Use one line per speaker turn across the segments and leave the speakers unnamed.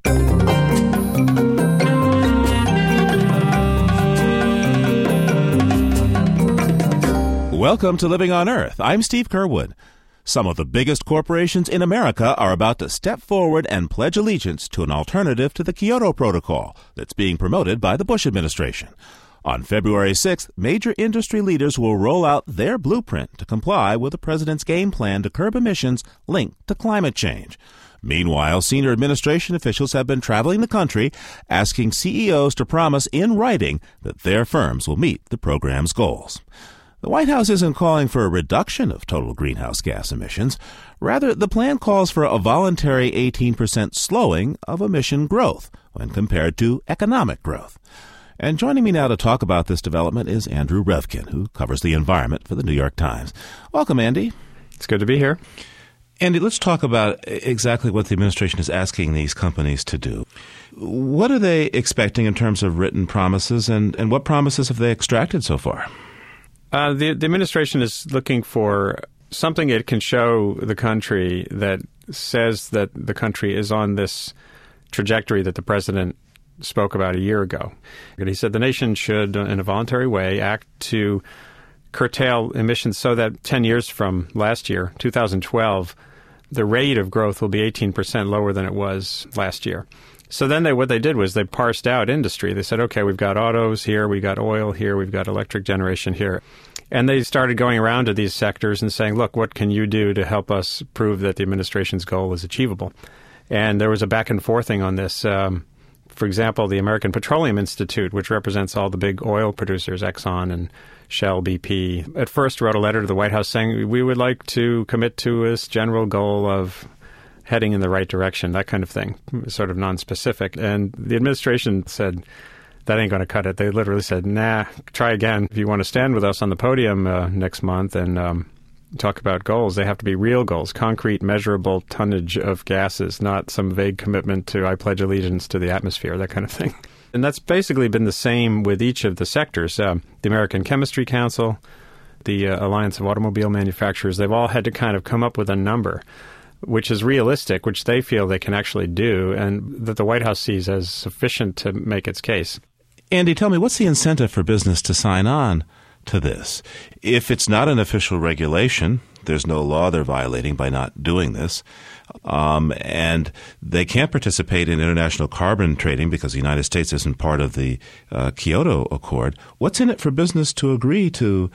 Welcome to Living on Earth. I'm Steve Curwood. Some of the biggest corporations in America are about to step forward and pledge allegiance to an alternative to the Kyoto Protocol that's being promoted by the Bush administration. On February 6th, major industry leaders will roll out their blueprint to comply with the president's game plan to curb emissions linked to climate change. Meanwhile, senior administration officials have been traveling the country asking CEOs to promise in writing that their firms will meet the program's goals. The White House isn't calling for a reduction of total greenhouse gas emissions. Rather, the plan calls for a voluntary 18% slowing of emission growth when compared to economic growth. And joining me now to talk about this development is Andrew Revkin, who covers the environment for the New York Times. Welcome, Andy.
It's good to be here.
Andy, let's talk about exactly what the administration is asking these companies to do. What are they expecting in terms of written promises, and what promises have they extracted so far?
The administration is looking for something it can show the country that says that the country is on this trajectory that the president spoke about a year ago. And he said the nation should, in a voluntary way, act to curtail emissions so that 10 years from last year, 2012, the rate of growth will be 18% lower than it was last year. So then what they did was they parsed out industry. They said, okay, we've got autos here, we've got oil here, we've got electric generation here. And they started going around to these sectors and saying, look, what can you do to help us prove that the administration's goal is achievable? And there was a back and forthing on this. For example, the American Petroleum Institute, which represents all the big oil producers, Exxon and Shell, BP, at first wrote a letter to the White House saying, we would like to commit to this general goal of heading in the right direction, that kind of thing, sort of nonspecific. And the administration said, that ain't going to cut it. They literally said, nah, try again. If you want to stand with us on the podium next month and talk about goals, they have to be real goals, concrete, measurable tonnage of gases, not some vague commitment to I pledge allegiance to the atmosphere, that kind of thing. And that's basically been the same with each of the sectors. The American Chemistry Council, the Alliance of Automobile Manufacturers, they've all had to kind of come up with a number which is realistic, which they feel they can actually do, and that the White House sees as sufficient to make its case.
Andy, tell me, what's the incentive for business to sign on to this? If it's not an official regulation, there's no law they're violating by not doing this, and they can't participate in international carbon trading because the United States isn't part of the Kyoto Accord. What's in it for business to agree to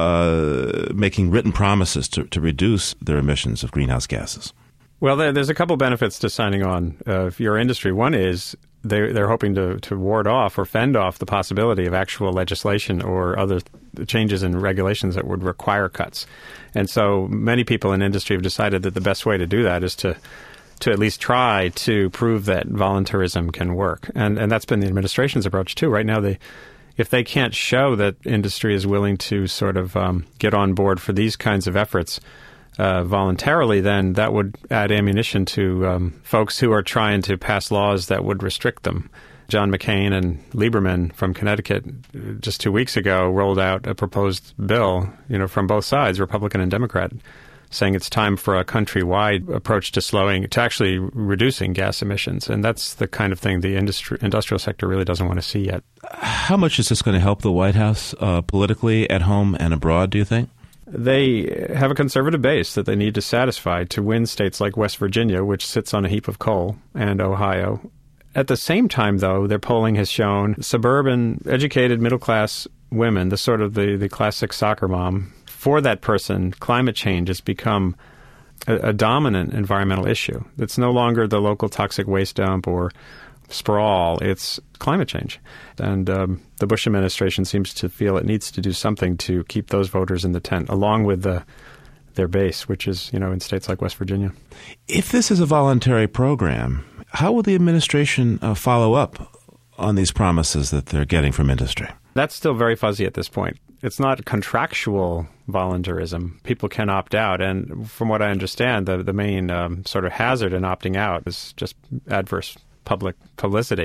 making written promises to reduce their emissions of greenhouse gases?
Well, there's a couple benefits to signing on for your industry. One is they're hoping to ward off or fend off the possibility of actual legislation or other changes in regulations that would require cuts. And so many people in industry have decided that the best way to do that is to at least try to prove that voluntarism can work. And that's been the administration's approach, too. Right now, if they can't show that industry is willing to sort of get on board for these kinds of efforts voluntarily, then that would add ammunition to folks who are trying to pass laws that would restrict them. John McCain and Lieberman from Connecticut just 2 weeks ago rolled out a proposed bill, from both sides, Republican and Democrat, saying it's time for a countrywide approach to actually reducing gas emissions. And that's the kind of thing the industrial sector really doesn't want to see yet.
How much is this going to help the White House politically at home and abroad, do you think?
They have a conservative base that they need to satisfy to win states like West Virginia, which sits on a heap of coal, and Ohio. At the same time, though, their polling has shown suburban, educated, middle-class women, the classic soccer mom, for that person, climate change has become a dominant environmental issue. It's no longer the local toxic waste dump or sprawl, it's climate change. And the Bush administration seems to feel it needs to do something to keep those voters in the tent, along with their base, which is, in states like West Virginia.
If this is a voluntary program, how will the administration follow up on these promises that they're getting from industry?
That's still very fuzzy at this point. It's not contractual voluntarism. People can opt out. And from what I understand, the main sort of hazard in opting out is just adverse public publicity.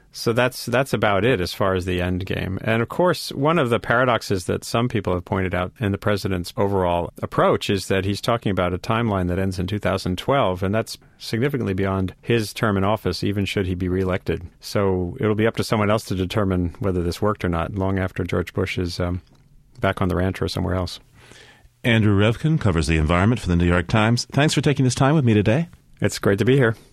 So that's about it as far as the end game. And of course, one of the paradoxes that some people have pointed out in the president's overall approach is that he's talking about a timeline that ends in 2012, and that's significantly beyond his term in office, even should he be reelected. So it'll be up to someone else to determine whether this worked or not long after George Bush is back on the ranch or somewhere else.
Andrew Revkin covers the environment for the New York Times. Thanks for taking this time with me today.
It's great to be here.